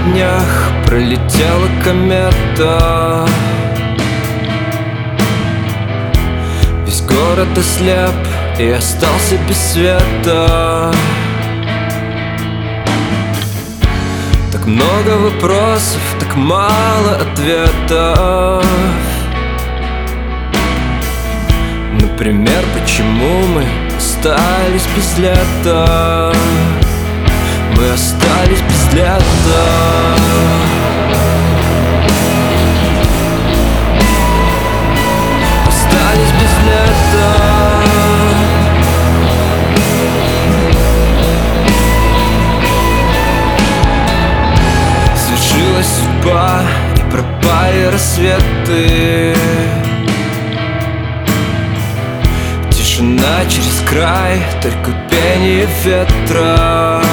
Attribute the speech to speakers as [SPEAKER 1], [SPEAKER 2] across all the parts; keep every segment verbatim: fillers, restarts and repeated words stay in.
[SPEAKER 1] днях пролетела комета. Весь город ослеп и остался без света. Так много вопросов, так мало ответов. Например, почему мы остались без лета? Мы остались без лета. Остались без лета. Свершилась судьба, и пропали рассветы. Тишина через край, только пение ветра.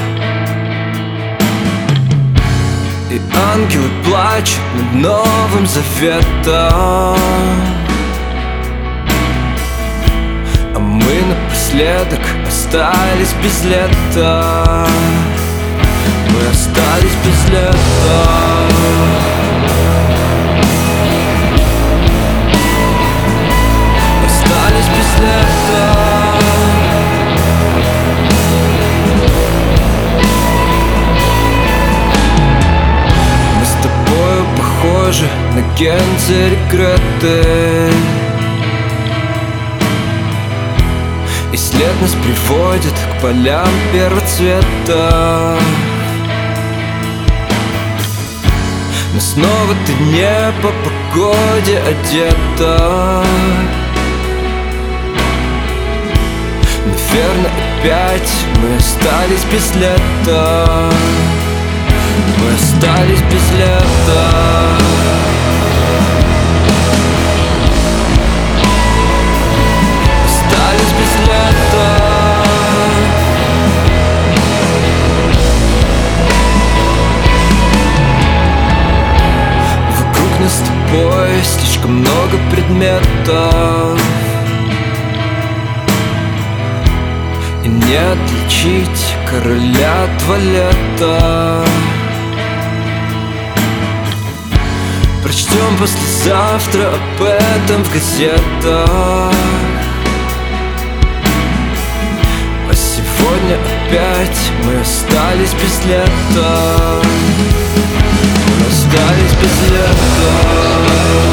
[SPEAKER 1] И ангелы плачут над Новым Заветом. А мы напоследок остались без лета. Мы остались без лета. Остались без лета. Мы с тобою похожи на Гензель и Гретель. И след нас приводит к полям первоцвета. Но снова ты не по погоде одета. Наверное, опять мы остались без лета. Мы остались без лета. Остались без лета. Вокруг нас с тобой слишком много предметов. И не отличить короля от валета. Прочтем послезавтра об этом в газетах. А сегодня опять мы остались без лета. Мы остались без лета.